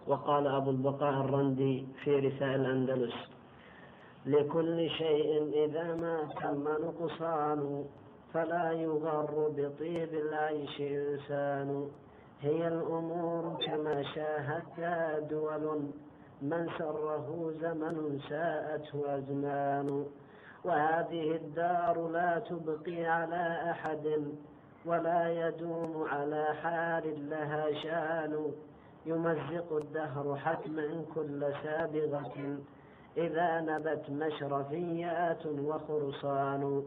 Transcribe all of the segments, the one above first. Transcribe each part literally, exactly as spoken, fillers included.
وقال أبو البقاء الرندي في رسائل الأندلس: لكل شيء إذا ما تم نقصان فلا يغر بطيب العيش إنسان. هي الأمور كما شاهدتها دول، من سره زمن ساءته أزمان. وهذه الدار لا تبقي على أحد، ولا يدوم على حال لها شان. يمزق الدهر حتما كل سابغة، إذا نبت مشرفيات وخرصان.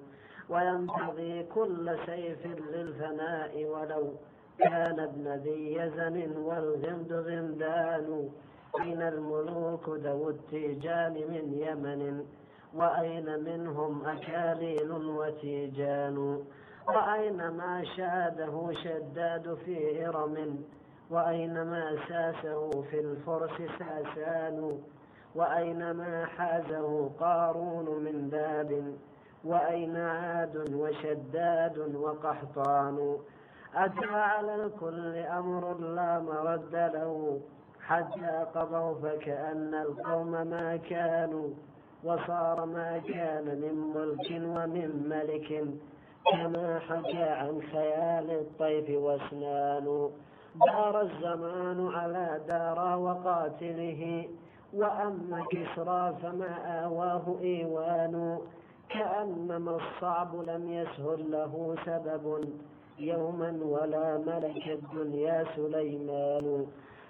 وينتظي كل سيف للفناء، ولو كان ابن ذي يزن والغمد غمدان. أين الملوك ذو التيجان من يمن، وأين منهم أكاليل وتيجان. وأين ما شاده شداد في إرم، وأين ما ساسه في الفرس ساسان. وأين ما حازه قارون من باب، وأين عاد وشداد وقحطان. أتى على الكل أمر لا مرد له، حتى قضوا فكأن القوم ما كانوا. وصار ما كان من ملك ومن ملك، كما حكى عن خيال الطيف واسنان. دار الزمان على دار وقاتله، وأما كسرى فما آواه إيوان. كأنما الصعب لم يسهل له سبب يوما، ولا ملك الدنيا سليمان.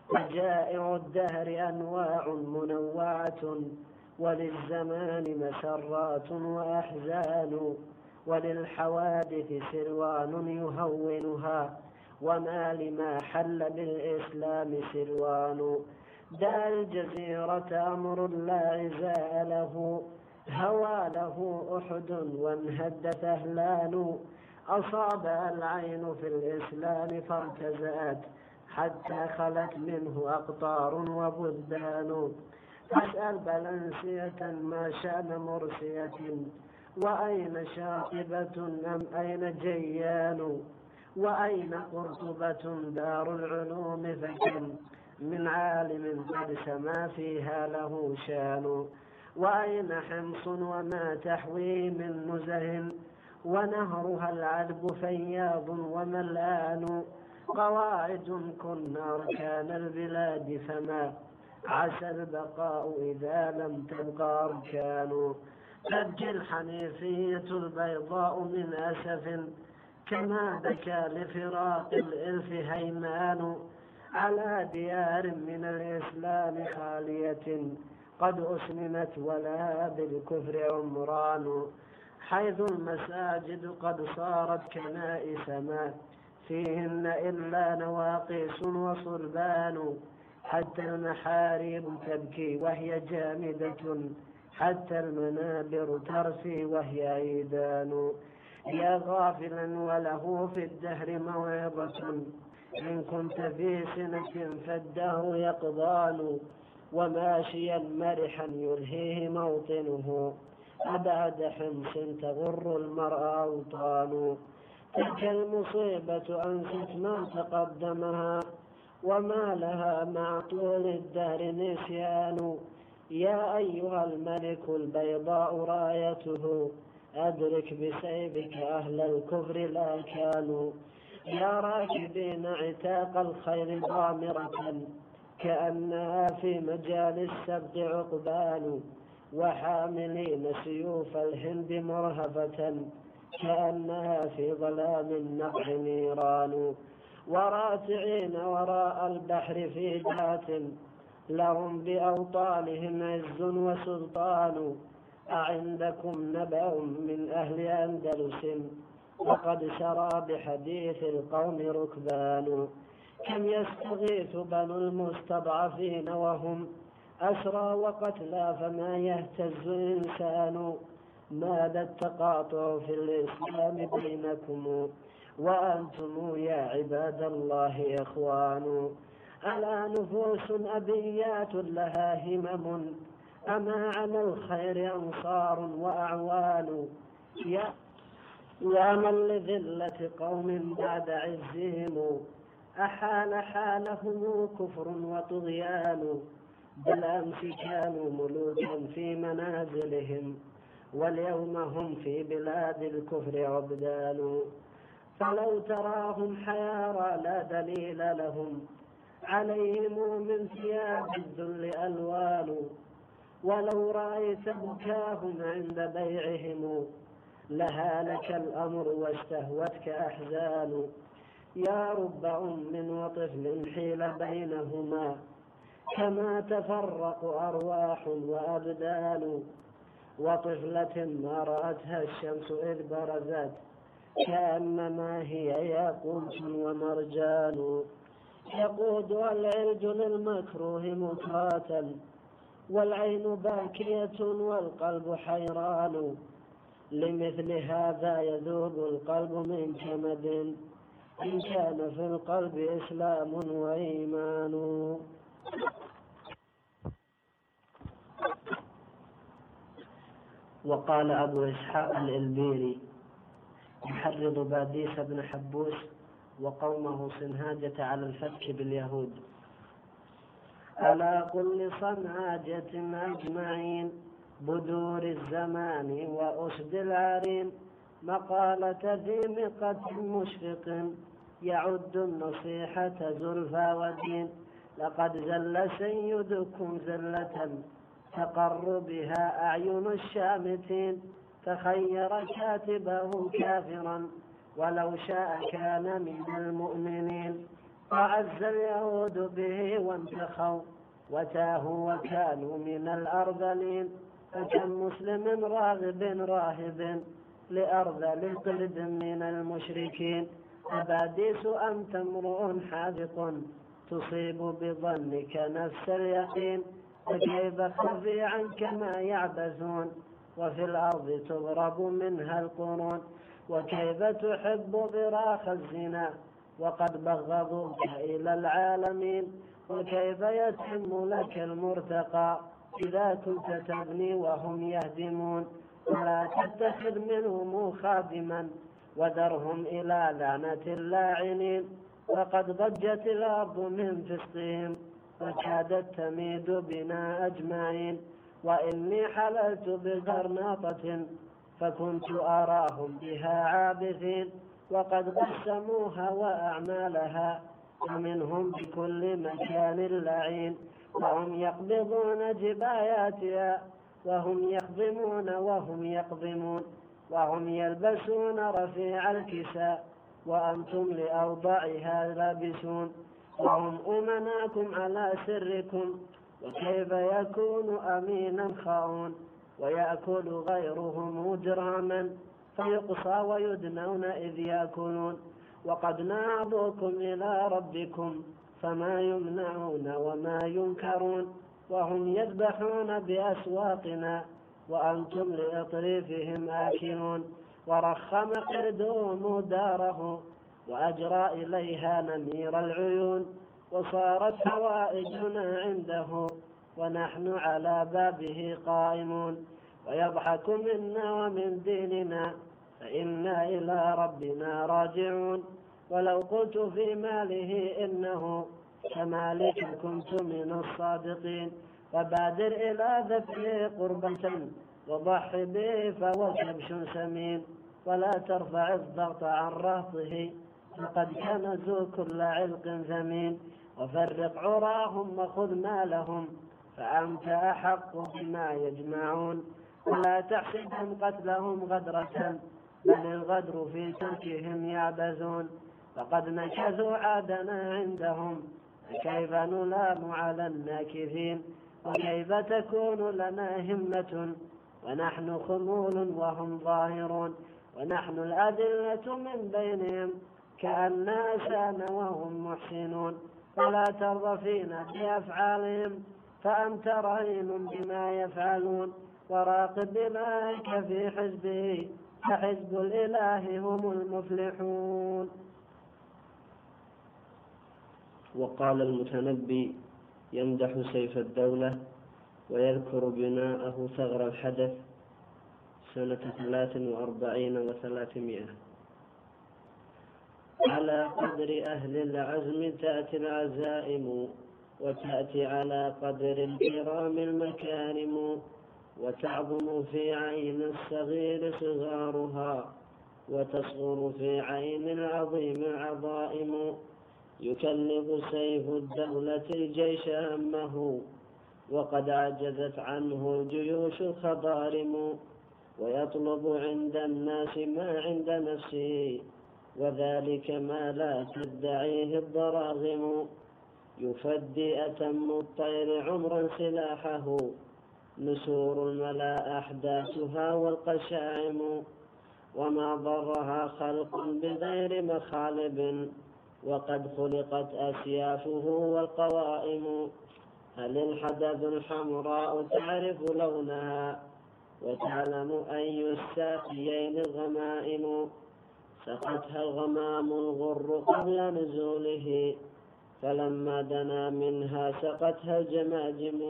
فجائع الدهر أنواع منوعة، وللزمان مسرات وأحزان. وللحوادث سلوان يهونها، وما لما حل بالإسلام سلوان. دع الجزيرة أمر لا عزاء له، هوى له أحد وانهد ثهلان. أصابها العين في الإسلام فارتزأت، حتى خلت منه أقطار وبلدان. فاسأل بلنسية ما شأن مرسية، وأين شاطبة أم أين جيان. وأين قرطبة دار العلوم، فكم من عالم قد سما فيها له شان. وأين حمص وما تحوي من نزه، ونهرها العذب فياض وملآن. قواعد كن أركان البلاد، فما عسى البقاء إذا لم تبقى أركان. تبكي الحنيفية البيضاء من أسف، كما بكى لفراق الإلف هيمان. على ديار من الإسلام خالية، قد أسلمت ولا بالكفر عمران. حيث المساجد قد صارت كنائس، ما فيهن إلا نواقيس وصلبان. حتى المحاريب تبكي وهي جامدة، حتى المنابر ترثي وهي عيدان. يا غافلا وله في الدهر موعظة، إن كنت في سنة فالدهر يقضان. وماشيا مرحا يلهيه موطنه، أبعد حمص تغر المرء أوطان. تلك المصيبة أنست ما تقدمها، وما لها مع طول الدهر نسيان. يا أيها الملك البيضاء رايته، أدرك بسيفك أهل الكفر لا كانوا. يا راكبين عتاق الخير ضامرة، كأنها في مجال السبت عقبان. وحاملين سيوف الهند مرهفة، كأنها في ظلام النقع نيران. وراتعين وراء البحر في ذات، لهم بأوطانهم عز وسلطان. أعندكم نبأ من أهل أندلس، وقد سرى بحديث القوم ركبان. كم يستغيث بنو المستضعفين وهم أسرى وقتلى، فما يهتز إنسان. ماذا التقاطع في الإسلام بينكم، وأنتم يا عباد الله إخوان. ألا نفوس أبيات لها همم، أما على الخير أنصار وأعوان. يا يا من لذلة قوم بعد عزهم، أحال حالهم كفر وطغيان، بالأمس كانوا ملوكا في منازلهم، واليوم هم في بلاد الكفر عبدان. فلو تراهم حيارى لا دليل لهم، عليهم من ثياب الذل ألوان. ولو رأيت بكاهم عند بيعهم، لهالك الأمر واستهوتك أحزان. يا رب أم وطفل حيل بينهما، كما تفرق أرواح وأبدان. وطفلة ما رأتها الشمس إذ برزت، كأنما هي ياقوت ومرجان. يقودها العرج للمكروه مكراتا، والعين باكية والقلب حيران. لمثل هذا يذوب القلب من كمد، إن كان في القلب إسلام وإيمان. وقال أبو إسحاق الإلبيري يحرض باديس بن حبوس وقومه صنهاجة على الفتك باليهود: ألا قل لصنهاجة أجمعين، بدور الزمان وأسد العرين، مقالة ذي مقة مشفق، يعد النصيحة زلفى ودين. لقد زل سيدكم زلة، تقر بها أعين الشامتين، تخير كاتبه كافرا، ولو شاء كان من المؤمنين. وعز اليهود به وانتخوا، وتاهوا وكانوا من الأرذلين. فكم مسلم راغب راهب، لأرذل قرد من المشركين. أباديس أنت امرؤ حاذق، تصيب بظنك نفس اليقين. فكيف خفي عنك ما يعبثون، وفي الأرض تضرب منها القرون. وكيف تحب ضراخ الزنا، وقد بغضوك إلى العالمين. وكيف يتم لك المرتقى، إذا كنت تبني وهم يهدمون. ولا تتخذ منهم خادما، وذرهم إلى لعنة اللاعنين. وقد ضجت الأرض من فسقهم، وكادت تميد بنا أجمعين. وإني حللت بغرناطة، فكنت أراهم بها عابثين. وقد قسموها وأعمالها، ومنهم بكل مكان لعين. وهم يقبضون جباياتها، وهم يخضمون وهم يقضمون. وهم يلبسون رفيع الكساء، وأنتم لأوضاعها لابسون. وهم أمناكم على سركم، وكيف يكون أمينا خاون، ويأكل غيرهم جراما، فيقصى ويدنون إذ يأكلون. وقد نابوكم إلى ربكم، فما يمنعون وما ينكرون. وهم يذبحون بأسواقنا، وأنتم لإطريفهم آكلون. ورخم قردهم داره، وأجرى إليها نمير العيون. وصارت حوائجنا عنده، ونحن على بابه قائمون. ويضحك منا ومن ديننا، فإنا إلى ربنا راجعون. ولو قلت في ماله إنه كمالك كنت من الصادقين. فبادر إلى ذبحه قربة، وضح به فهو كبش سمين. ولا ترفع الضغط عن رهطه، فقد كنزوا كل علق ذمين. وفرق عراهم وخذ مالهم، فأنت أحق بما يجمعون. ولا تحسبهم قتلهم غدرة، بل الغدر في تركهم يعبثون. فقد نكثوا عادنا عندهم، فكيف نلام على الناكثين. وكيف تكون لنا همة، ونحن خمول وهم ظاهرون. ونحن الأذلة من بينهم، كأن أسان وهم محسنون. فلا ترضى فينا بأفعالهم، فأنت رهين بما يفعلون. وراقب إلهك في حزبه، فحزب الإله هم المفلحون. وقال المتنبي يمدح سيف الدولة ويذكر بناءه ثغر الحدث سنة ثلاث وأربعين وثلاثمائة. على قدر أهل العزم تأتي العزائم، وتأتي على قدر الكرام المكارم، وتعظم في عين الصغير صغارها، وتصغر في عين العظيم العظائم. يكلف سيف الدولة الجيش همه، وقد عجزت عنه الجيوش الخضارم، ويطلب عند الناس ما عند نفسه، وذلك ما لا تدعيه الضراغم. يفدي أتم الطير عمرا سلاحه، نسور الملا أحداثها والقشائم، وما ضرها خلق بغير مخالب، وقد خلقت أسيافه والقوائم. هل الحدث الحمراء تعرف لونها، وتعلم أي الساقيين الغمائم. سقتها الغمام الغر قبل نزوله، فلما دنا منها سقتها الجماجم.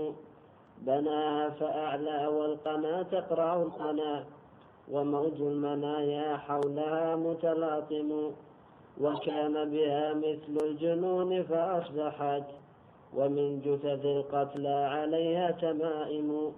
بناها فأعلى والقنا تقرع القنا، وموج المنايا حولها متلاطم. وكان بها مثل الجنون فأصبحت، ومن جثث القتلى عليها تمائم.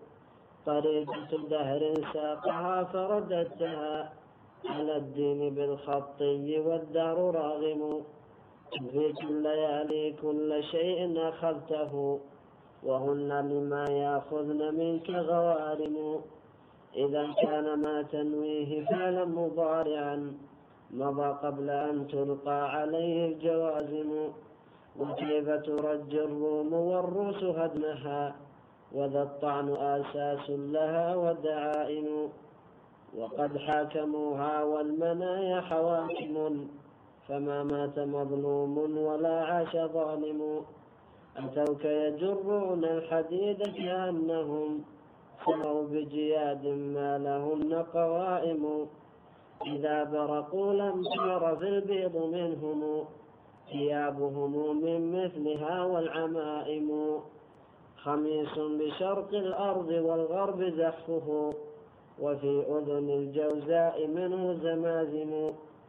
طريقة دهر ساقها فرددتها على الدين بالخطي والدار راغم. تفيت الليالي كل شيء أخذته، وهن لما يأخذن منك غوارم. إذا كان ما تنويه فعلا مضارعا، مضى قبل أن تلقى عليه الجوازم. وكيف ترجي الروم والروس هدمها، وذا الطعن آساس لها والدعائم. وقد حاكموها والمنايا حواكم، فما مات مظلوم ولا عاش ظالم. أتوك يجرون الحديد كأنهم سموا بجياد ما لهن قوائم. إذا برقوا لم تعرف البيض منهم، ثيابهم من مثلها والعمائم. خميس بشرق الأرض والغرب زحفه، وفي أذن الجوزاء منه زمازم.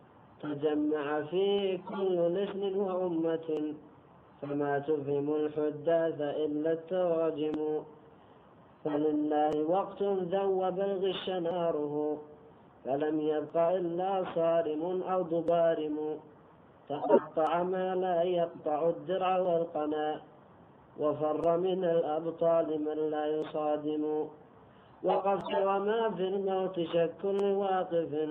تجمع فيه كل لسن وأمة، فما تفهم الحداث إلا التراجم. فلله وقت ذوب الغش ناره، فلم يبق إلا صارم أو ضبارم. تقطع ما لا يقطع الدرع والقنا، وفر من الأبطال من لا يصادم. وقفت وما في الموت شك لواقف،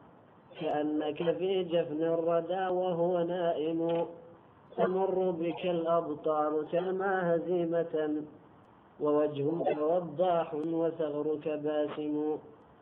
كأنك في جفن الردى وهو نائم. تمر بك الأبطال تلمى هزيمة، ووجهك وضاح وثغرك باسم.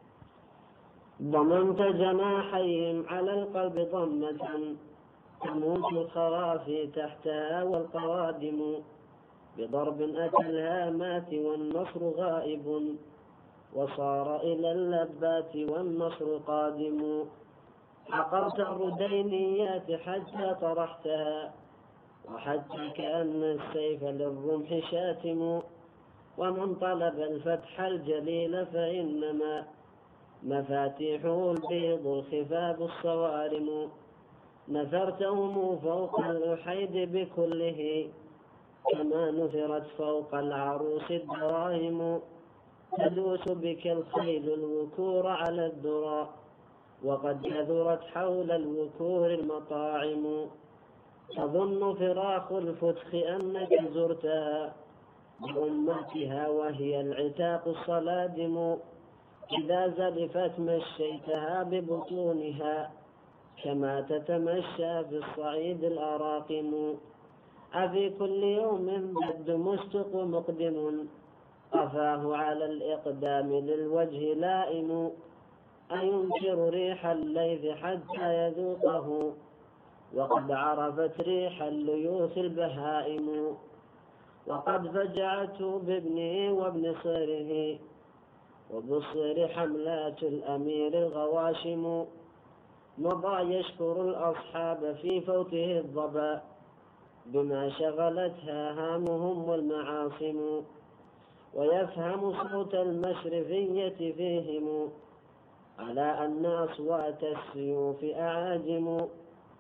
ضمنت جناحيهم على القلب ضمة، تموت الخرافي تحتها والقوادم. بضرب أتى الهامات والنصر غائب، وصار إلى اللبات والنصر قادم. عقرت الردينيات حتى طرحتها، وحتى كأن السيف للرمح شاتم. ومن طلب الفتح الجليل فإنما مفاتيحه البيض الخفاف الصوارم. نثرتهم فوق الأحيد بكله، كما نثرت فوق العروس الدراهم. تدوس بك الخيل الوكور على الذرى، وقد كثرت حول الوكور المطاعم. تظن فراخ الفتخ أنك زرتها بأمتها وهي العتاق الصلادم. إذا زلفت مشيتها ببطونها، كما تتمشى في الصعيد الأراقم. أفي كل يوم بد مستق مقدم، قفاه على الإقدام للوجه لائم. أينكر ريح الليث حتى يذوقه، وقد عرفت ريح الليوث البهائم. وقد فجعته بابنه وابن صيره، وبالصير حملات الأمير الغواشم. مضى يشكر الأصحاب في فوته الضبا، بما شغلتها هامهم والمعاصم. ويفهم صوت المشرفية فيهم، على أن أصوات السيوف أعاجم.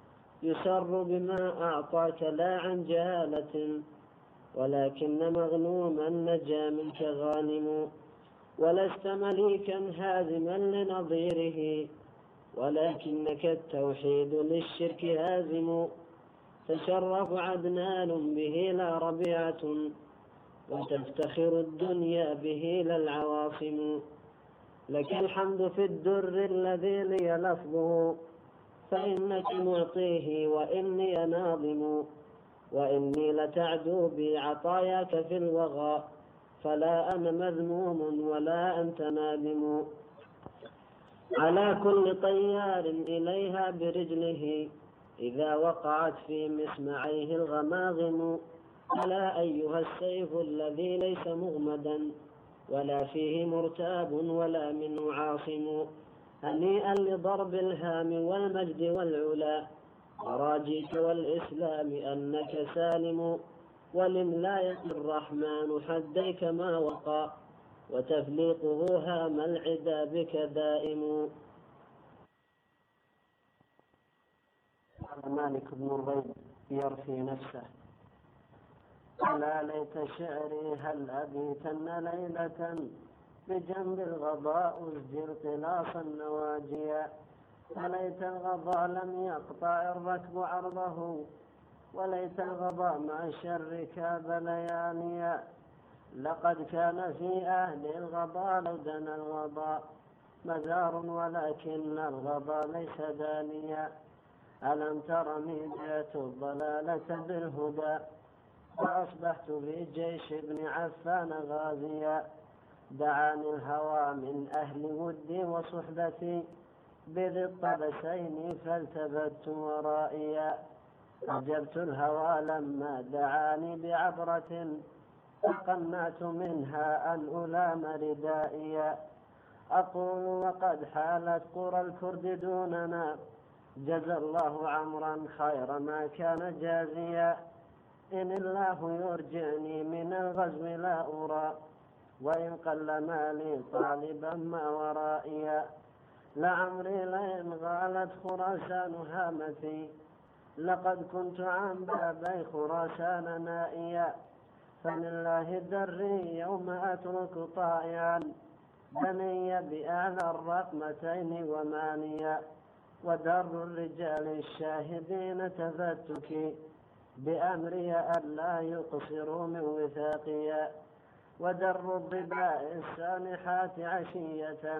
يسر بما أعطاك لا عن جهالة، ولكن مغنوما نجا منك غانم. ولست مليكا هازما لنظيره، ولكنك التوحيد للشرك هازم. تشرف عدنان به لا ربيعة، وتفتخر الدنيا به لا العواصم. لك الحمد في الدر الذي لي لفظه، فإنك معطيه وإني ناظم. وإني لتعدو بي عطاياك في الوغى، فلا أنا مذموم ولا أنت نادم. على كل طيار إليها برجله، إذا وقعت في مسمعيه الغماغم. ألا أيها السيف الذي ليس مغمدا، ولا فيه مرتاب ولا منه عاصم. هنيئا لضرب الهام والمجد والعلا، وراجيك والإسلام أنك سالم. ولملاية الرحمن حديك ما وقع، وتفليقه هام العدا بك دائم. مالك بن الربيع يرثي نفسه: ألا ليت شعري هل أبيتن ليلة، بجنب الغضاء أزجر طلاص النواجيا. وليت الغضاء لم يقطع الركب عرضه، وليت الغضاء مع الشر كاب لياليا. لقد كان في أهل الغضاء لو دنا الغضاء مزار، ولكن الغضاء ليس دانيا. ألم ترني جئت الضلالة بالهدى، وأصبحت في جيش ابن عفان غازيا. دعاني الهوى من أهل ودي وصحبتي، بذي الطبسين فالتفت ورائيا. أجبت الهوى لما دعاني بعبرة، فقنعت منها أن ألام ردائيا. أقول وقد حالت قرى الكرد دوننا، جزى الله عمرا خير ما كان جازيا. إن الله يرجعني من الغزو لا أرى، وإن قل مالي طالبا ما ورائيا. لعمري لئن غالت خراسان هامتي، لقد كنت عن بابي خراسان نائيا. فلله دري يوم أترك طائعا، بني بأعلى الرقمتين ومانيا. ودر الرجال الشاهدين تفتكي، بأمري ألا يقصروا من وثاقيا. ودر الضباء السانحات عشية،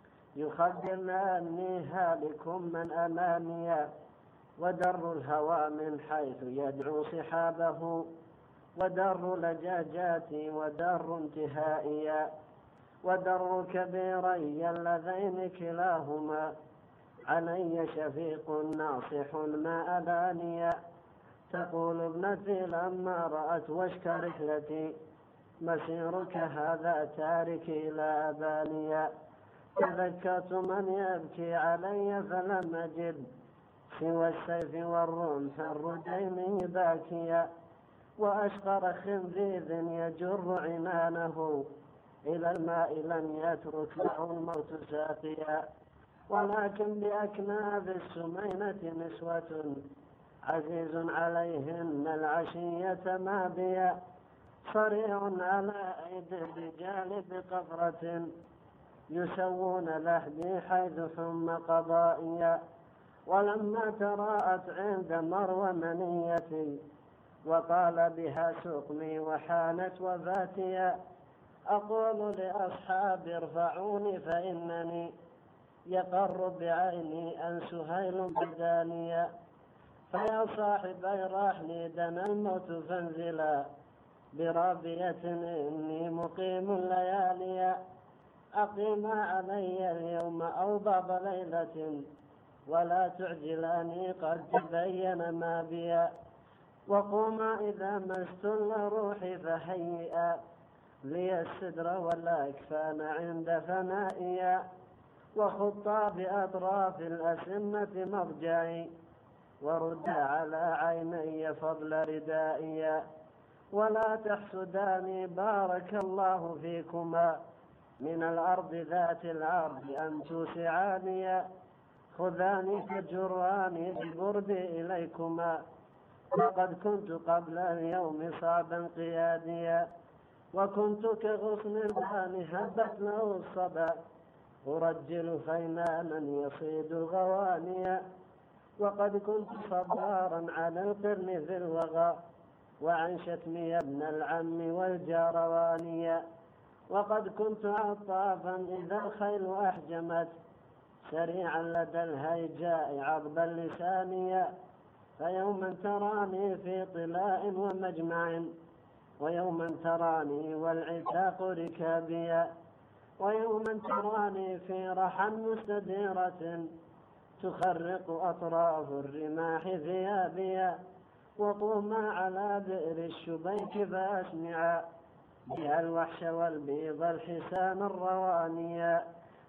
يخبرن أني هالك من أماميا. ودر الهوى من حيث يدعو صحابه، ودر لجاجاتي ودر انتهائيا. ودر كبيري اللذين كلاهما، علي شفيق ناصح ما أدانيا. تقول ابنتي لما رأت وشك رحلتي، مسيرك هذا تاركي لا أبانيا. تذكرت من يبكي علي فلم أجد، سوى السيف والرمح الرجيم باكيا. وأشقر خنزير يجر عنانه، إلى الماء لم يترك له الموت ساقيا. ولكن بأكناف السمينة نسوة، عزيز عليهن العشية مابيا. صريع على أيدي الرجال بقفرة، يسوون لحدي حيث حم قضائيا. ولما تراءت عند مروى منيتي، وطال بها سقمي وحانت وفاتيا. أقول لأصحابي ارفعوني فإنني يقر بعيني أن سهيل بدانيا. فيا صاحبي راحني دنا الموت فانزلا، برابية إني مقيم الليالي. أقيما علي اليوم أو بعض ليلة، ولا تعجلاني قد تبين ما بي. وقوما إذا مست روحي فهيئا، لي السدر والأكفان عند فنائي. وخطا بأطراف الأسنة مضجعي، ورد على عيني فضل ردائي. ولا تحسداني بارك الله فيكما، من الأرض ذات العرض أن توسعاني. خذاني فجراني ببردي إليكما، وقد كنت قبل اليوم صعبا قياديا، وكنت كغصن البان هبت له الصبا، أرجل خيمانا يصيد الغوانيا، وقد كنت صبارا على القرن ذي الوغى، وعن شتمي ابن العم والجاروانيا، وقد كنت عطافا إذا الخيل أحجمت، سريعا لدى الهيجاء عضب اللسانيا، فيوما تراني في طلاء ومجمع، ويوما تراني والعتاق ركابيا، ويوما تراني في رحى مستديرة، تخرق أطراف الرماح ثيابيا، وطوما على بئر الشبيك فأسمعا بها الوحش والبيض الحسان الروانيا،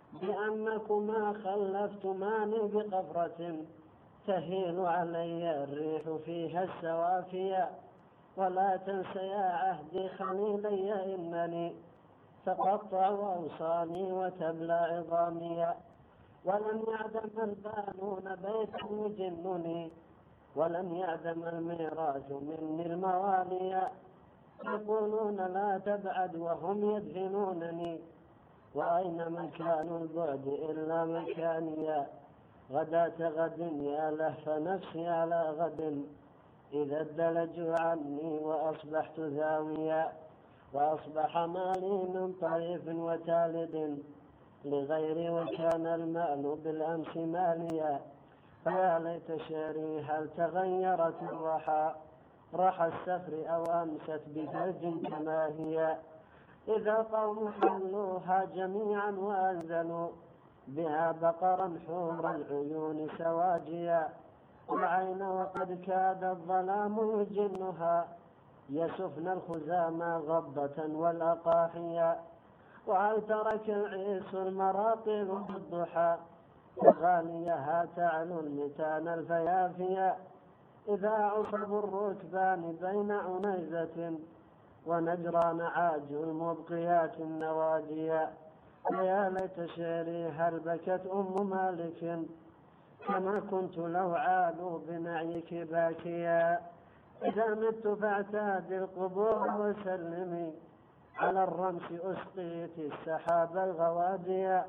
بأنكما خلفتماني بقفرة تهيل علي الريح فيها السوافيا، ولا تنس يا عهدي خليلي إنني تقطع أوصاني وتبلى عظاميا، ولم يعدم البانون بيتا يجنني، ولم يعدم الميراث مني المواليا، يقولون لا تبعد وهم يدفنونني، وأين مكان البعد إلا مكانيا، غداة غد يا لهف نفسي على غد، إذا الدلج عني وأصبحت ذاويا، وأصبح مالي من طريف وتالد لغيري، وكان المال بالأمس ماليا، فيا ليت شعري هل تغيرت الرحى، رحى السفر أو أمست بثلج كما هي، إذا قوم حلوها جميعا وأنزلوا بها بقرا حمر العيون سواجيا، والعين وقد كاد الظلام يجنها، يسفن الخزام غضة والأقاحيا، وهل ترك العيس المراقل بالضحى، وغاليها تعلو المتان الفيافيا، إذا عصب الركبان بين عنيزة ونجران عاج المبقيات النواجيا، ويا ليت شعري هل بكت أم مالك كما كنت لو عادوا بنعيك باكيا، إذا مت فاعتاد القبور وسلمي على الرمس أسقيت السحاب الغواديا،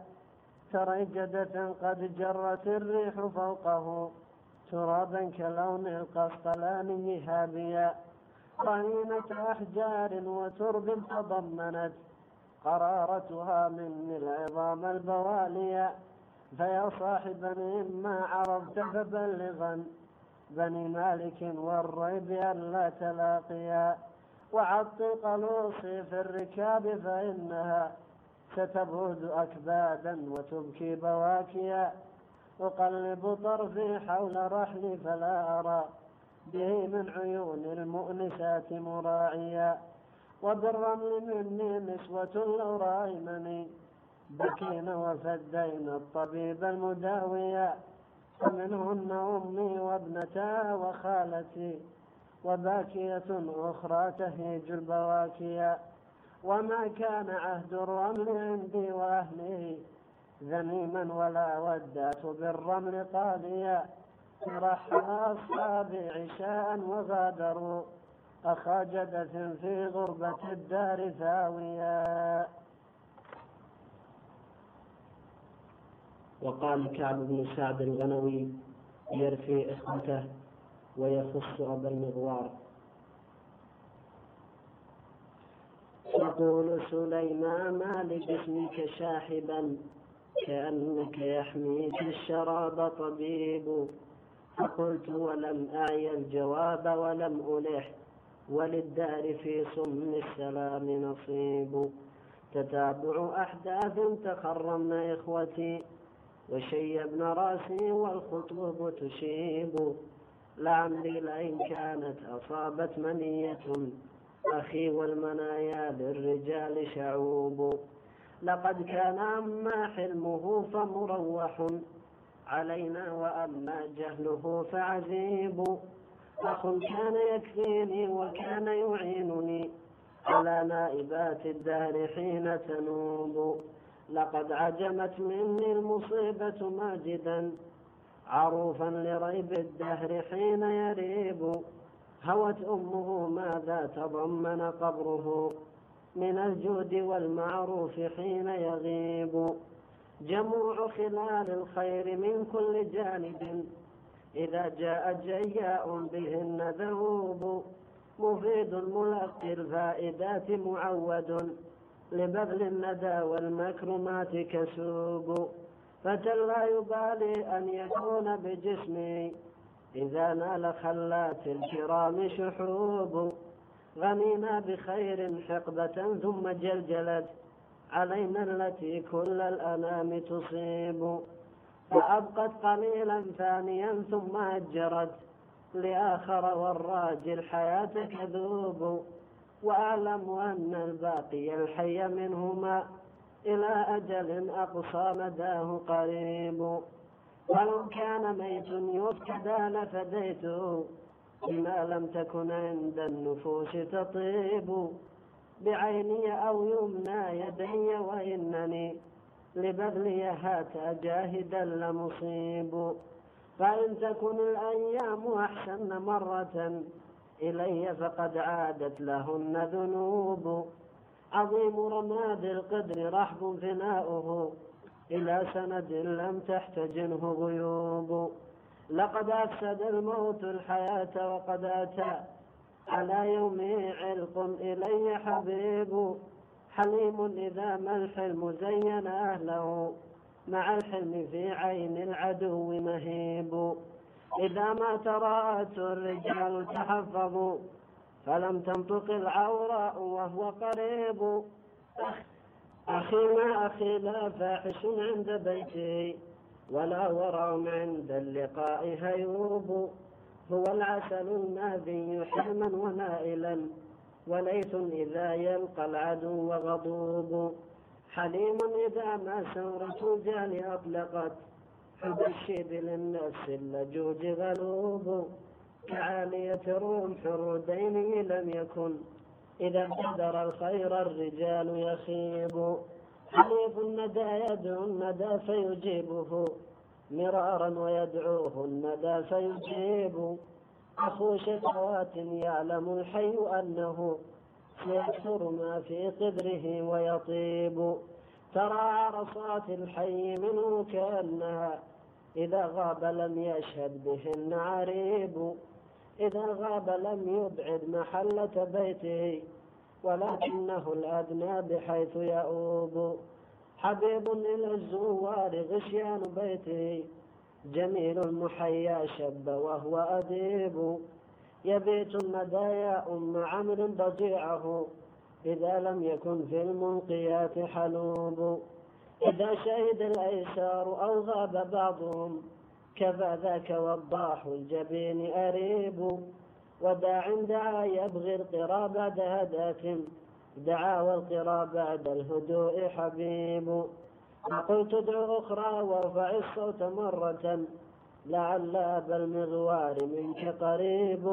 تريجدة قد جرت الريح فوقه ترابا كلون القسطلاني هابيا، رهينة أحجار وترب تضمنت قرارتها مني العظام البواليا، فيا صاحبا إما عرفت فبلغا بني مالك والريب ألا تلاقيا، وعطي قلوصي في الركاب فإنها ستبعد أكبادا وتبكي بواكيا، أقلب طرفي حول رحلي فلا أرى به من عيون المؤنسات مراعيا، وبالرمل مني نسوة لو رايمني بكين وفدين الطبيب المداويا، فمنهن أمي وابنتا وخالتي وباكية أخرى تهيج البواكيا، وما كان عهد الرمل عندي وأهله ذميما ولا ودات بالرمل قاليا، ترحل أصحابي عشاء وغادروا أخا جدث في غربة الدار ثاويا. وقال كعب بن سعد الغنوي يرفي إخوته ويخص أبا المغوار، يقول سليمان ما لجسمك شاحبا كأنك يحميك الشراب طبيب، فقلت ولم أعي الجواب ولم ألح، وللدار في صم السلام نصيب، تتابع أحداث تخرمن إخوتي وشيبن راسي والخطوب تشيب، لعمري لئن كانت أصابت منية أخي والمنايا للرجال شعوب، لقد كان أما حلمه فمروح علينا وأما جهله فعذيب، أخ كان يكفيني وكان يعينني على نائبات الدهر حين تنوب، لقد عجمت مني المصيبة ماجدا عروفا لريب الدهر حين يريب. هوت أمه ماذا تضمن قبره من الجود والمعروف حين يغيب. جموع خلال الخير من كل جانب إذا جاء جياء بهن ذهوب. مفيد ملقي الفائدات معود لبذل الندى والمكرمات كسوب. فتى لا يبالي أن يكون بجسمي إذا نال خلات الكرام شحوب. غنينا بخير حقبة ثم جلجلت علينا التي كل الأنام تصيب. فأبقت قليلا ثانيا ثم أجرت لآخر والراجي الحياة كذوب. وأعلم أن الباقي الحي منهما إلى أجل أقصى مداه قريب. ولو كان ميت يفتدى لفديته بما لم تكن عند النفوس تطيب. بعيني أو يمنى يدي وإنني لبذلي هات جاهدا لمصيب. فإن تكن الأيام أحسن مرة إلي فقد عادت لهن ذنوب. عظيم رماد القدر رحب فناؤه إلى سند لم تحتجنه غيوب. لقد أفسد الموت الحياة وقد أتى على يومه علق إلي حبيب. حليم إذا ما الحلم زين أهله مع الحلم في عين العدو مهيب. إذا ما تراءت الرجال تحفظوا فلم تنطق العوراء وهو قريب. أخي ما أخي لا فاحش عند بيتي ولا ورع عند اللقاء هيوب. هو العسل النابي حلما ونائلا وليث إذا يلقى العدو غضوب. حليم إذا ما سورة الجال أطلقت حب الشيب للنفس اللجوج غلوب. كعالية رمح الردين لم يكن إذا ابتدر الخير الرجال يخيب. حليف الندى يدعو الندى فيجيبه مرارا ويدعوه الندى فيجيب. أخو شكوات يعلم الحي أنه سيكثر ما في قدره ويطيب. ترى عرصات الحي منه كأنها إذا غاب لم يشهد بهن عريب. إذا غاب لم يبعد محلة بيته ولكنه الأدنى بحيث يؤوب. حبيب إلى الزوار غشيان بيته جميل المحيا شب وهو أديب. يبيت الندى يا أم عمرو ضجيعه إذا لم يكن في المنقيات حلوب. إذا شهد الأيسار أو غاب بعضهم كفى ذاك وضاح الجبين أريب. وداع دعا يبغي القرى بعد هداة دعا والقرى بعد الهدوء حبيب. وقلت ادعو أخرى وارفع الصوت مرة لعل أبا المغوار منك قريب.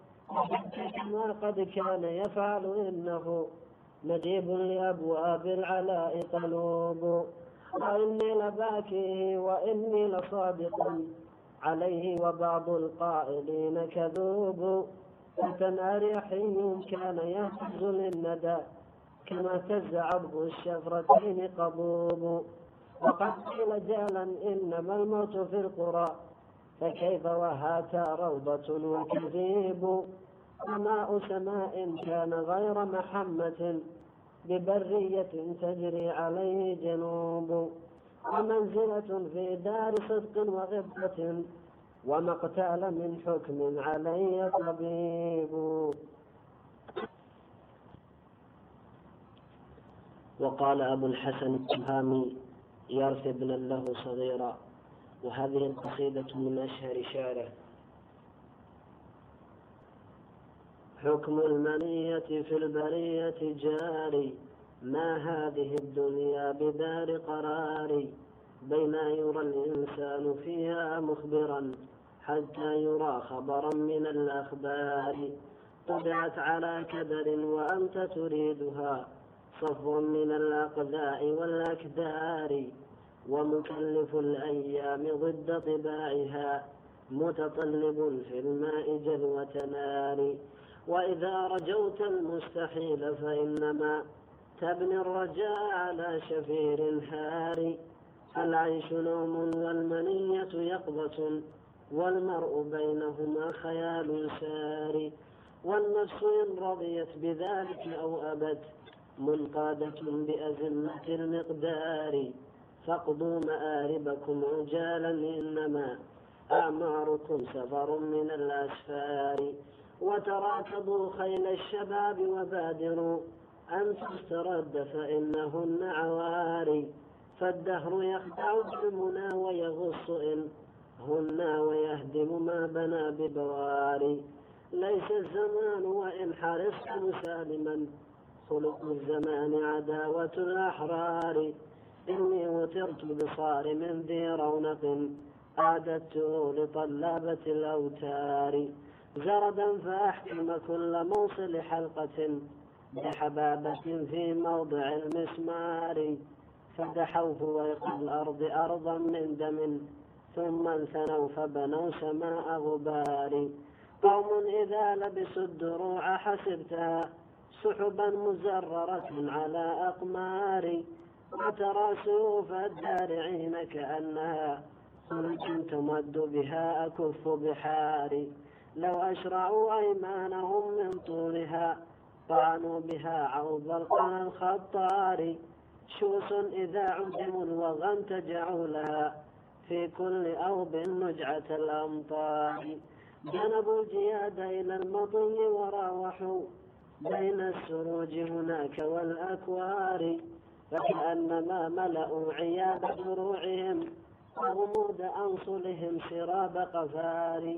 ما قد كان يفعل إنه مجيب لأبواب العلاء قلوب. وإني لباكيه وإني لصادق عليه وبعض القائلين كذوب. فتنار حي كان يهز للندى كما تز عضو الشفرتين قضوب. وقد قيل جالا إنما الموت في القرى فكيف وهاتا روضة وكذيب. وماء سماء كان غير محمة ببرية تجري عليه جنوب. ومنزلة في دار صدق وغبة ومقتال من حكم علي طبيب. وقال أبو الحسن التهامي يرثي ابنا له صغيرا، وهذه القصيدة من أشهر شعره: حكم المنية في البرية جاري، ما هذه الدنيا بدار قرار، بين يرى الإنسان فيها مخبرا حتى يرى خبرا من الأخبار. طبعت على كدر وأنت تريدها، صفو من الأقذاء والأكدار، ومكلف الأيام ضد طباعها، متطلب في الماء جلوة نار. وإذا رجوت المستحيل فإنما تبني الرجاء على شفير هار. العيش نوم والمنية يقظة، والمرء بينهما خيال سار. والنفس إن رضيت بذلك أو أبت منقادة بأزمة المقدار. فاقضوا مآربكم عجالا إنما أعماركم سفر من الأسفار. وتراكضوا خيل الشباب وبادروا أن تسترد فإنهن عواري. فالدهر يخدع بالمنى ويغص إن هن ويهدم ما بنى ببواري. ليس الزمان وإن حرصت مسالما، خلق الزمان عداوة الأحرار. إني وترت بصارم ذي رونق أعددته لطلابة الأوتار. زردا فأحكم كل موصل حلقة بحبابة في موضع المسمار. فدحوا فوق الأرض أرضا من دم ثم انثنوا فبنوا سماء غبار. قوم إذا لبسوا الدروع حسبتها سحبا مزررة على أقمار. وترى سيوف الدارعين كأنها خلج تمد بها أكف بحار. لو أشرعوا أيمانهم من طولها طعنوا بها عوض القنا الخطار. شوس إذا عدموا الوغى انتجعوا لها في كل أوب نجعة الأمطار. جنبوا الجياد إلى المطي وراوحوا بين السروج هناك والأكوار. فكأنما ملأوا عياد دروعهم وغمود أنصلهم سراب قفار.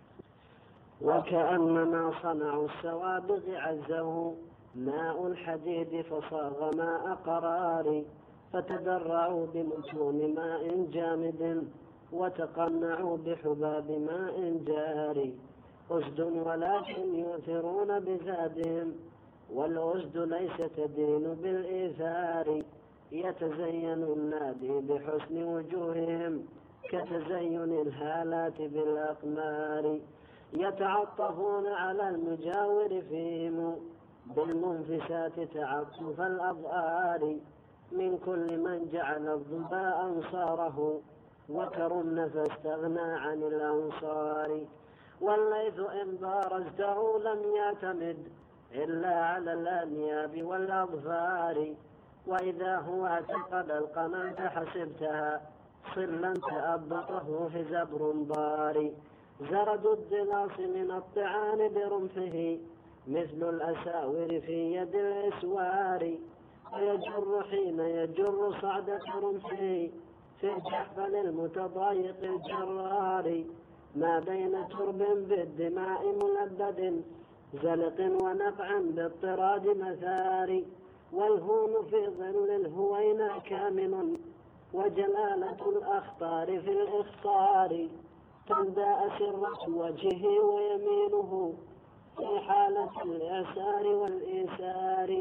وكأنما صنعوا السوابغ عزه ماء الحديد فصاغ ماء قرار. فتدرعوا بمتون ماء جامد وتقنعوا بحباب ماء جاري. أسد ولكن يؤثرون بزادهم، والأسد ليس تدين بالإيثار. يتزين النادي بحسن وجوههم كتزين الهالات بالأقمار. يتعطفون على المجاور فيهم بالمنفسات تعطف الأضآر. من كل من جعل الظباء أنصاره وكرن فاستغنى عن الأنصار. والليث إن بارزته لم يعتمد إلا على الأنياب والأظفار. وإذا هو اعتقد القناة حسبتها صلا تأبطه حزب رنبار. زرد الدلاس من الطعان برمحه مثل الأساور في يد الإسوار. ويجر حين يجر صعدة رمحه في جحفل المتضايق الجرار. ما بين ترب بالدماء ملبد زلق ونقع باضطراد مثار. والهون في ظل الهوينا كامن وجلالة الأخطار في الإخطار. تندى أسرة وجهه ويمينه في حالة الإعسار والإيسار.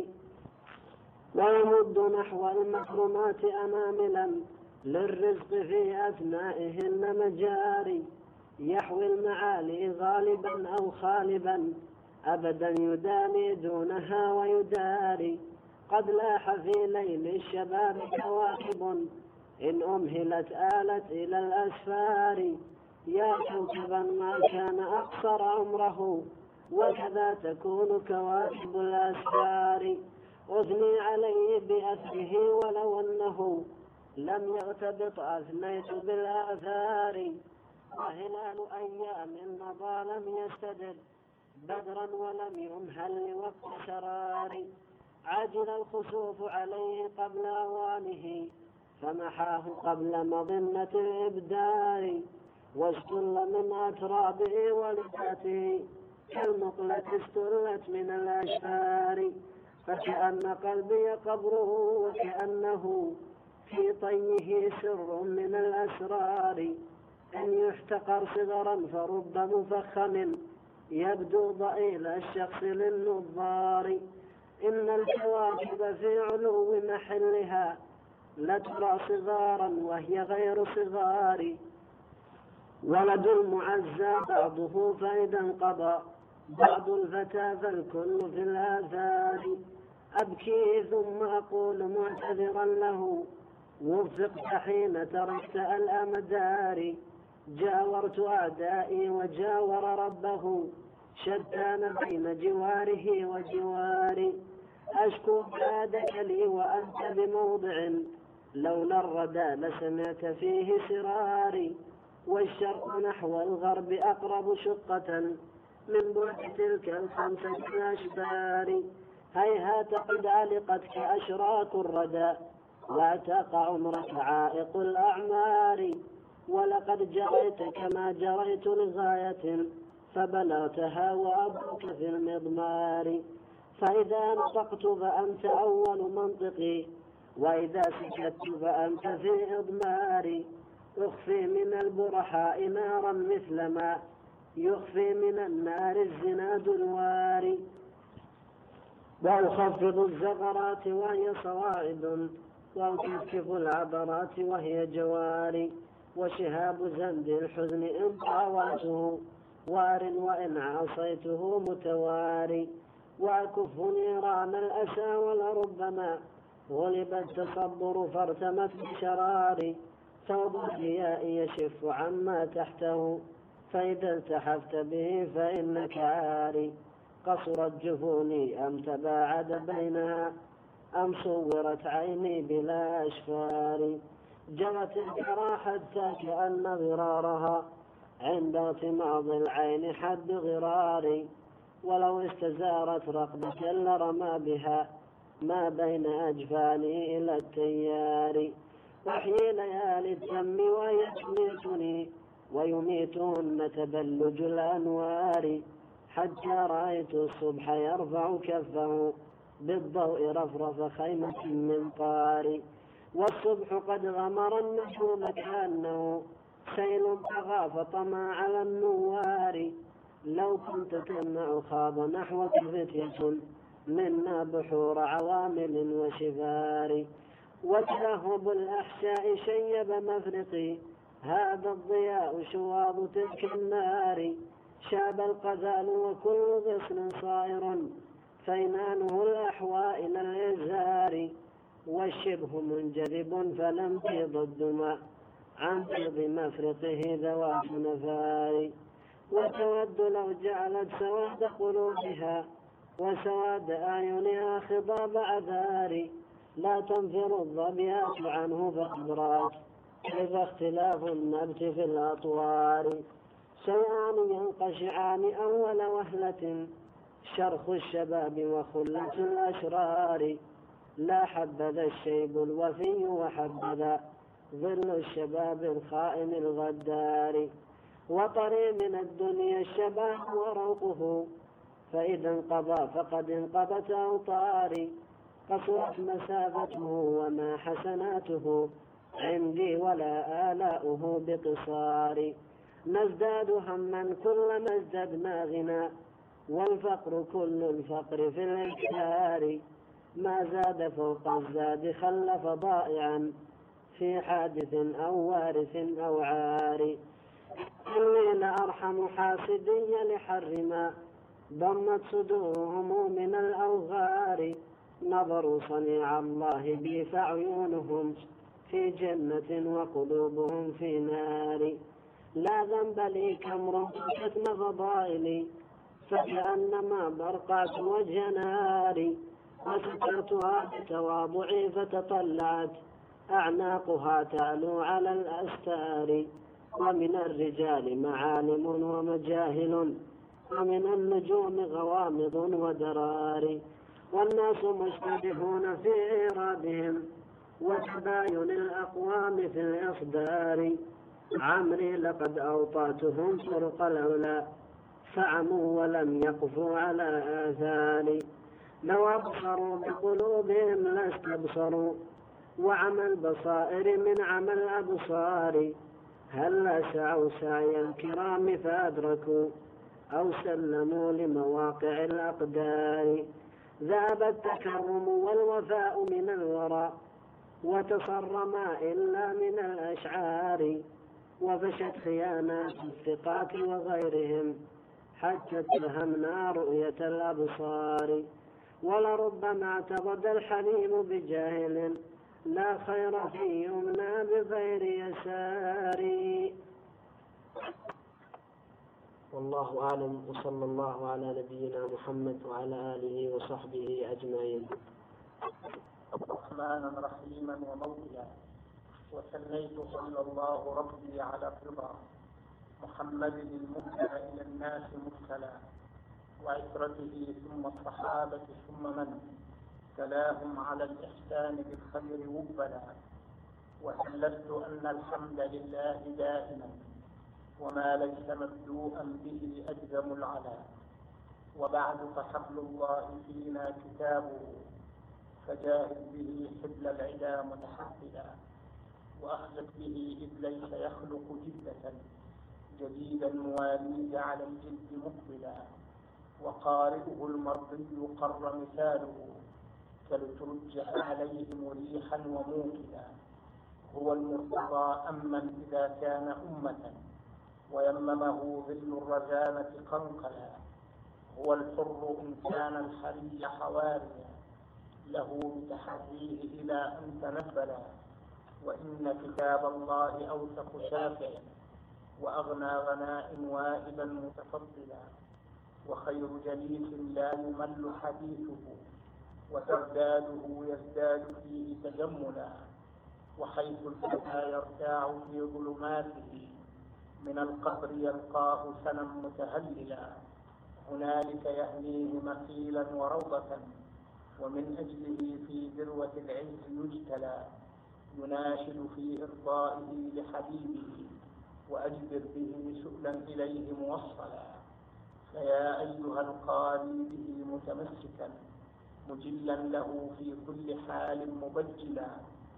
ويمد نحو المكرمات أناملا للرزق في أثنائهن مجاري. يحوي المعالي غالبا أو خالبا أبدا يداني دونها ويداري. قد لاح في ليل الشباب كواكب إن أمهلت آلت إلى الأسفار. يا كوكبا ما كان أقصر عمره وكذا تكون كواكب الأسفار. أثني عليه بأثره ولو أنه لم يغتبط أثنيت بالآثار. وهلال أيام مضى لم يستدر بدرا ولم يمهل لوقت شرار. عجل الخسوف عليه قبل أوانه فمحاه قبل مظنة الإبدار. واستل من أترابه ولداته كالمقلة استلت من الأشفار. فكأن قلبي قبره وكأنه في طيه سر من الأسرار. إن يحتقر صغرا فرب مفخم يبدو ضئيل الشخص للنظار. إن الكواكب في علو محلها لترى صغارا وهي غير صغار، ولد المعزى بعضه فإذا انقضى بعض الفتى فالكل في الآثار. أبكي ثم أقول معتذرا له وفقت حين تركت الأمدار. جاورت أعدائي وجاور ربه شتان بين جواره وجواري. أشكو بلادك لي وأنت بموضع لولا الردى لسمعت فيه سراري. والشرق نحو الغرب أقرب شقة من بعد تلك الخمسة الأشبار. هيهات قد علقتك أشراك الردى واعتاق عمرك عائق الأعمار. ولقد جريت كما جريت لغاية فبلغتها وأبوك في المضمار. فإذا نطقت فأنت أول منطقي وإذا سكت فأنت في إضماري. أخفي من البرحاء نارا مثل ما يخفي من النار الزناد الواري. وأخفض الزغرات وهي صواعد وأكفف العبرات وهي جواري. وشهاب زند الحزن إن طاولته وار وإن عصيته متواري. وأكف نيران الأسى ولربما غلب التصبر فارتمت بشراري. ثوب الضياء يشف عما تحته فإذا التحفت به فإنك عاري. قصرت جفوني أم تباعد بينها أم صورت عيني بلا أشفار. جرت الكرى حتى كأن غرارها عند اغتماض العين حد غراري. ولو استزارت رقبة لرمى بها ما بين أجفاني إلى التيار. وحيي ليالي الدم ويتميتني ويميتهن تبلج الأنوار. حتى رأيت الصبح يرفع كفه بالضوء رفرف خيمة من طار. والصبح قد غمر النجوم كأنه سيل طغى فطمى على النوار. لو كنت تمنع خاض نحوك فتية منا بحور عوامل وشفار. وتلهب الأحشاء شيب مفرقي هذا الضياء شواظ تلك النار. شاب القذال وكل غصن صائر فينانه الأحواء إلى الإزار. والشبه منجذب فلم تيض الدماء عن تيض مفرقه ذوات نفار. وتود لو جعلت سواد قلوبها وسواد أعينها خضاب عذار. لا تنفر الظبيات عنه فقد رأت كيف اختلاف النبت في الأطوار. شيئان ينقشعان أول وهلة شرخ الشباب وخلة الأشرار. لا حبذا الشيب الوفي وحبذا ظل الشباب الخائن الغدار. وطري من الدنيا الشباب وروقه فإذا انقضى فقد انقضت أوطاري. قصرت مسافته وما حسناته عندي ولا آلاؤه بقصاري. نزداد هما كلما ازددنا غنى والفقر كل الفقر في الإكثار. ما زاد فوق الزاد خلف ضائعا في حادث أو وارث أو عار. إني لأرحم حاسدي لحر ما ضمت صدورهم من الأوغار. نظروا صنيع الله بي فعيونهم في جنة وقلوبهم في نار. لا ذنب لي كمر كتم فضائلي فكأنما برقعت وجه ناري. وسترتها بتواضعي فتطلعت أعناقها تعلو على الأستار. ومن الرجال معالم ومجاهل ومن النجوم غوامض ودرار. والناس مشتبهون في إيرادهم وتباين الأقوام في الإصدار. عمري لقد أوطاتهم طرق العلا فعموا ولم يقفوا على آثاري. لو أبصروا بقلوبهم لاستبصروا وعمى البصائر من عمى الأبصار. هل سعوا سعي الكرام فأدركوا أو سلموا لمواقع الأقدار. ذهب التكرم والوفاء من الورى وتصرما إلا من الأشعار، وفشت خيانات الثقات وغيرهم حتى اتهمنا رؤية الأبصار. ولربما اعتقد الحليم بجاهل لا خير في يمنى بغير يسار. والله أعلم، وصلى الله على نبينا محمد وعلى آله وصحبه أجمعين. رحمانا رحيما وموئلا، وثنيت صلى الله ربي على الرضا محمد المهدى إلى الناس مرسلا، وعترته ثم الصحابة ثم من تلاهم على الإحسان بالخير وبلا. وثلثت أن الحمد لله دائما، وما ليس مبدوءا به أجزم العلا. وبعد فحبل الله فينا كتابه، فجاهد به حبل العدا متحفلا. وأخلق به إذ ليس يخلق جدة، جديدا مواليه على الجد مقبلا. وقارئه المرضي قر مثاله، فلترجح عليه مريحا وموكلا. هو المرتضى أما إذا كان أمة، ويممه ظل الرزانة قنقلا. هو الحر إن كان الحري حواريا، له بتحريه إلى أن تنبلا. وإن كتاب الله أوثق شافع، وأغنى غناء وائبا متفضلا. وخير جليس لا يمل حديثه، وترداده يزداد فيه تجملا. وحيث الفتى يرتاع في ظلماته، من القبر يلقاه سنا متهللا. هنالك يهنيه مثيلا وروضة، ومن أجله في ذروة العز يجتلى. يناشد في إرضائه لحبيبه، وأجبر به سؤلا إليه موصلا. فيا أيها القاري به متمسكا، مجلا له في كل حال مبجلا.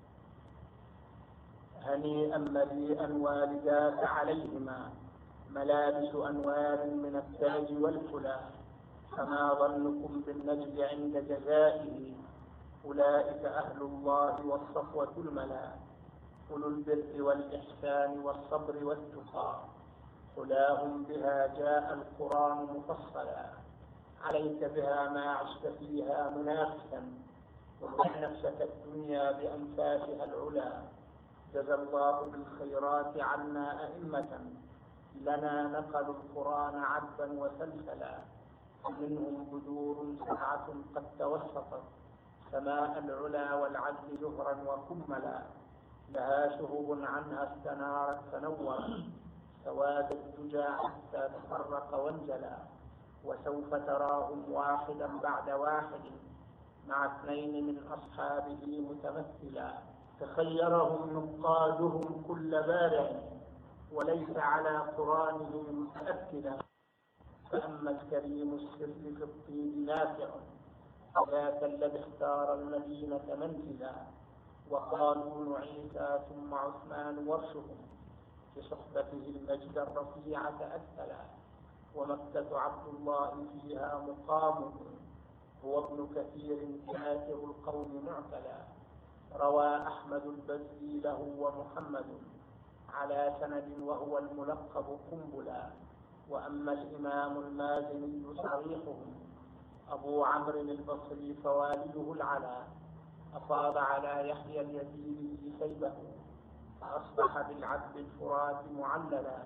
هنيئا مليئا والداك عليهما، ملابس أنوار من التاج والحلا. فما ظنكم بالنجد عند جزائه، أولئك أهل الله والصفوة الملا. أولو البر والإحسان والصبر والتقى، حلاهم بها جاء القرآن مفصلا. عليك بها ما عشت فيها منافسا، وكن نفسك الدنيا بأنفاسها العلا. جزى الله بالخيرات عنا أئمة، لنا نقلوا القرآن عذبا وسلسلا. منهم بدور سبعة قد توسطت، سماء العلا والعدل زهرا وكملا. لها شهب عنها استنارت فنورت، سواد الدجى حتى تفرق وانجلى. وسوف تراهم واحدا بعد واحد، مع اثنين من أصحابه متمثلا. تخيرهم نقادهم كل بارع، وليس على قرانه متأكلا. فأما الكريم السر في الطيب نافع، ذاك الذي اختار المدينة منزلا. وقالون عيسى ثم عثمان ورشهم، في صحبته المجد الرفيع تأثلا. ومكة عبد الله فيها مقامه، هو ابن كثير كافر القوم معتلا. روى أحمد البزي له ومحمد على سند، وهو الملقب قنبلا. وأما الإمام المازني صريحهم، أبو عمرو البصري فوالده العلا. أفاض على يحيى اليزيدي سيبه، فأصبح بالعبد الفرات معللا.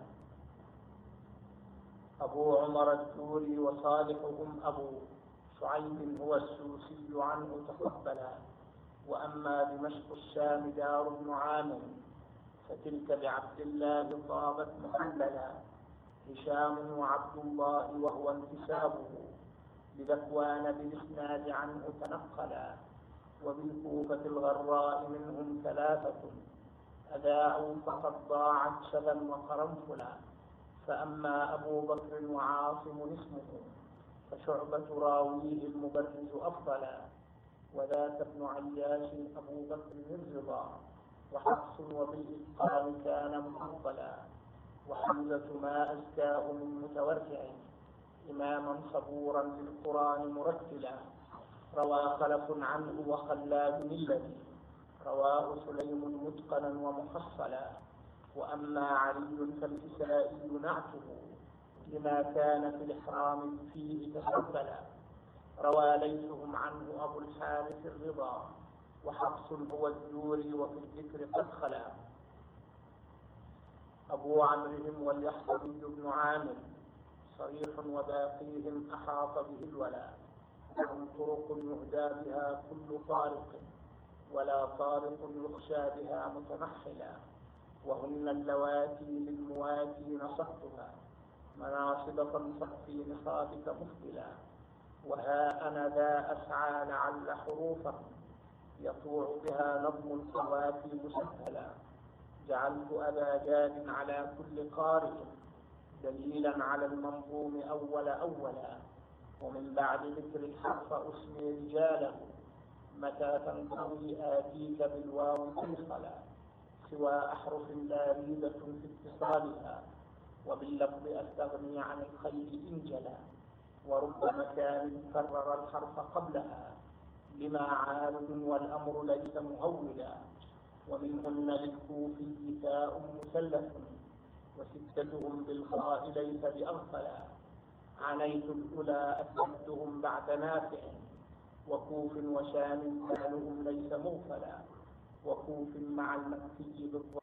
أبو عمر الدوري وصالحهم أبو شعيب هو السوسي عنه تقبلا. وأما دمشق الشام دار بن عامر، فتلك بعبد الله طابت محللا. هشام وعبد الله وهو انتسابه، لذكوان بالإسناد عنه تنقلا. وبالكوفة الغراء منهم ثلاثة، أذاعوا فقد ضاعت شذا وقرنفلا. فأما أبو بكر وعاصم اسمه، فشعبة راويه المبرز أفضلا. وذاك ابن عياش أبو بكر الرضا، وحفص وبالإتقان كان مفضلا. وحمزة ما أزكاه من متورع، إماما صبورا للقرآن مرتلا. روى خلف عنه وخلاد الذي رواه سليم متقنا ومحصلا. وأما علي فالكسائي نعته لما كان في الإحرام فيه تسبلا. روى ليثهم عنه أبو الحارث الرضا وحفص هو الزوري وفي الذكر قد خلا. أبو عمرهم واليحصبي بن عامر صريح وباقيهم أحاط به الولا. لهم طرق يهدى بها كل طارق ولا طارق يخشى بها متنحلا. وهن اللواتي للمواتي نصبتها مناصب فانصب في نصابك مفضلا. وها أنا ذا أسعى لعل حروفهم يطوع بها نظم القوافي مسهلا. جعلت أبا جاد على كل قارئ دليلا على المنظوم أول أولا. ومن بعد ذكر الحرف أسمي رجاله متى تنقضي آتيك بالواو فيصلا. سوى أحرف لا ريبة في اتصالها وباللفظ أستغني عن الخير إنجلا. ورب مكان كرر الحرف قبلها لما عارض والأمر ليس مهولا. ومنهن للكوفي تاء مثلث وستتهم بالخاء ليس بأغفلا. عنيت الأولى أسلمتهم بعد نافع وكوف وشام كالهم ليس مغفلا. وكوف مع المكي بالضبط